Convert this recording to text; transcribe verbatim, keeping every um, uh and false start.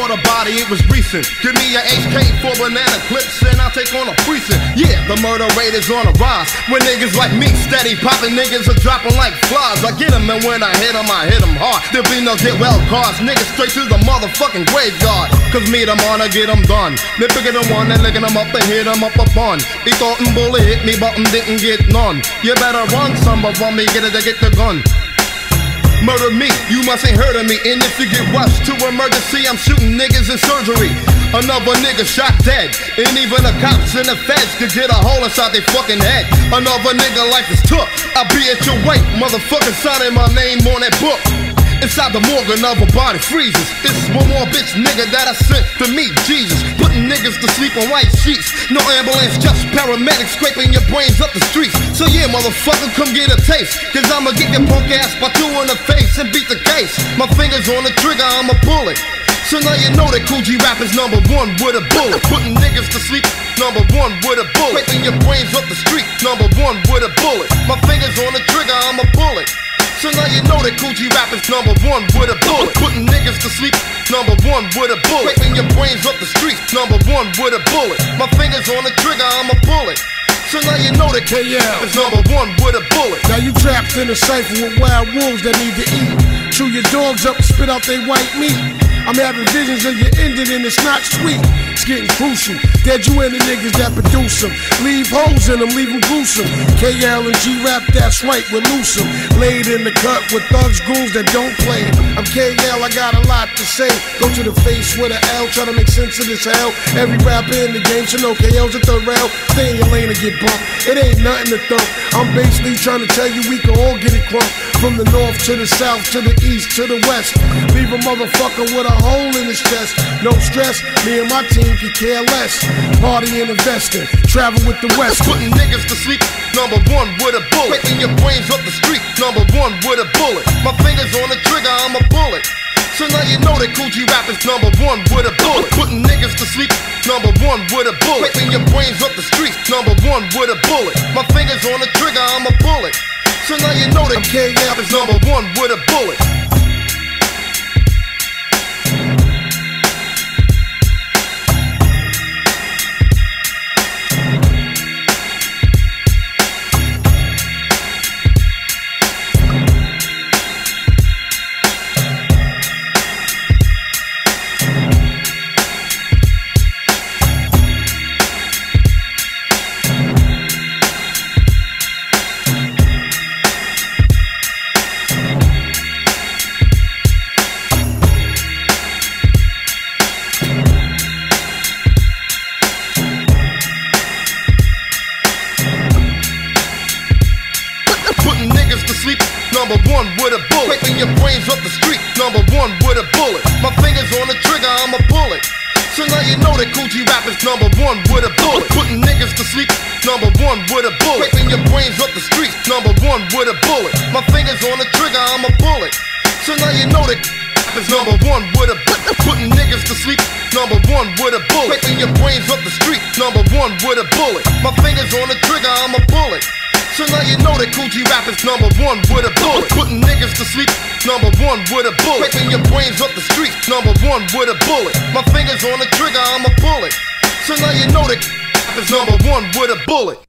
caught a body, it was recent. Give me your H K for banana clips and I'll take on a precinct. Yeah, the murder rate is on a rise. When niggas like me steady popping, niggas are dropping like flies. I get them and when I hit them, I hit them hard. There'll be no get well cards. Niggas straight to the motherfucking graveyard. Cause me, them on, I get them done. They pick them one and licking them up and hit them up a bun. He thought and bully hit me, but didn't get none. You better run, some of them, me get it to get the gun. Murder me, you must ain't heard of me. And if you get rushed to emergency, I'm shooting niggas in surgery. Another nigga shot dead. And even the cops and the feds could get a hole inside their fucking head. Another nigga life is tough. I'll be at your wake, motherfucker, signing my name on that book. Inside the morgue, another body freezes. This is one more bitch nigga that I sent to meet Jesus. Putting niggas to sleep on white sheets. No ambulance, just paramedics scraping your brains up the streets. So yeah, motherfucker, come get a taste. Cause I'ma get your punk ass by two in the face and beat the case. My fingers on the trigger, I'm a bullet. So now you know that Kool G Rap is number one with a bullet. Putting niggas to sleep, number one with a bullet. Scraping your brains up the street, number one with a bullet. My fingers on the trigger, I'm a bullet. So now you know that Kool G Rap is number one with a bullet. Putting niggas to sleep, number one with a bullet. Scraping your brains up the street, number one with a bullet. My fingers on the trigger, I'm a bullet. So now you know that K L is number one with a bullet. Now you trapped in a cypher with wild wolves that need to eat. Chew your dogs up and spit out they white meat. I'm having visions of you ending and it's not sweet. It's getting crucial. Dead you and the niggas that produce them. Leave holes in them, leave them gruesome. K L and G Rap, that's right, we're loose 'em. Laid in the cut with thugs, goons that don't play. I'm K L, I got a lot to say. Go to the face with an L, try to make sense of this hell. Every rapper in the game should know K L's at the rail. Stay in your lane and get bumped. It ain't nothing to thump. I'm basically trying to tell you we can all get it crunk. From the north to the south, to the east, to the west. Leave a motherfucker with a hole in his chest. No stress, me and my team can care less. Party and investing, travel with the West. Putting niggas to sleep, number one with a bullet. Breaking your brains up the street, number one with a bullet. My fingers on the trigger, I'm a bullet. So now you know that Kool G Rap is number one with a bullet. Putting niggas to sleep, number one with a bullet. Breaking your brains up the street, number one with a bullet. My fingers on the trigger, I'm a bullet. So now you know that K L is number one with a bullet. Number one with a bullet. Scraping your brains up the street, number one with a bullet. My fingers on the trigger, I'm a bullet. So now you know that Kool G Rap is number one with a bullet. Putting niggas to sleep, number one with a bullet. Scraping your brains up the street, number one with a bullet. My fingers on the trigger, I'm a bullet. So now you know that is number one with a bullet. Putting niggas to sleep, number one with a bullet. Scraping your brains up the street, number one with a bullet. My fingers on the trigger, I'm a bullet. So now you know that Kool G Rap is number one with a bullet. Putting niggas to sleep, number one with a bullet. Scraping your brains up the street, number one with a bullet. My fingers on the trigger, I'm a bullet. So now you know that is number one with a bullet.